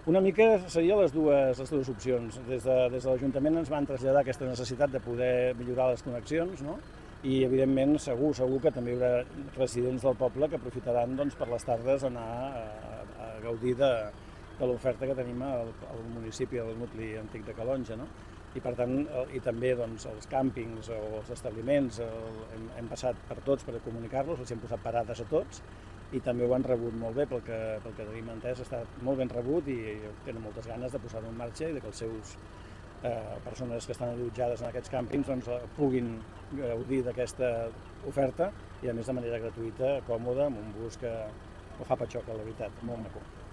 Una mica serien les dues opcions. Des de l'Ajuntament ens van traslladar aquesta necessitat de poder millorar les connexions, no? I evidentment segur que també hi haurà residents del poble que aprofitaran doncs, per les tardes anar a gaudir de l'oferta que tenim al municipi, al nucli antic de Calonge, no? I per tant, i també doncs, els càmpings o els establiments hem passat per tots per comunicar-los, els hem posat parades a tots i també ho han rebut molt bé, pel que tenim entès, està molt ben rebut i tenen moltes ganes de posar-ho en marxa i que els seus persones que estan allotjades en aquests càmpings doncs, puguin gaudir d'aquesta oferta i a més de manera gratuïta, còmoda, amb un bus que fa patxoca, la veritat, molt maco.